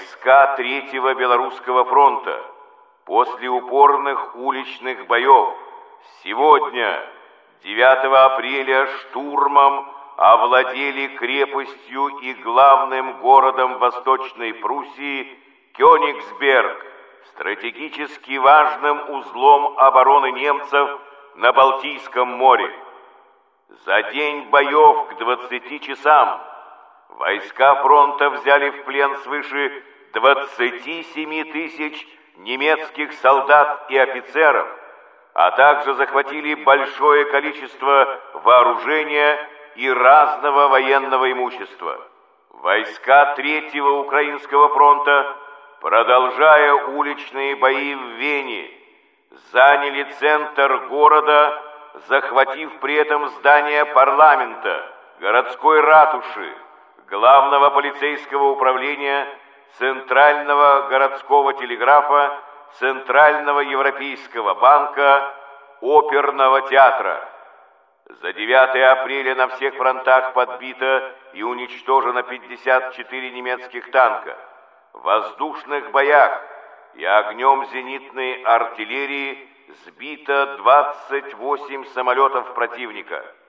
Войска Третьего Белорусского фронта после упорных уличных боев сегодня, 9 апреля, штурмом овладели крепостью и главным городом Восточной Пруссии Кёнигсберг, стратегически важным узлом обороны немцев на Балтийском море. За день боев к 20 часам войска фронта взяли в плен свыше 27 тысяч немецких солдат и офицеров, а также захватили большое количество вооружения и разного военного имущества. Войска Третьего Украинского фронта, продолжая уличные бои в Вене, заняли центр города, захватив при этом здание парламента, городской ратуши, главного полицейского управления, Центрального городского телеграфа, Центрального европейского банка, оперного театра. За 9 апреля на всех фронтах подбито и уничтожено 54 немецких танка. В воздушных боях и огнем зенитной артиллерии сбито 28 самолетов противника.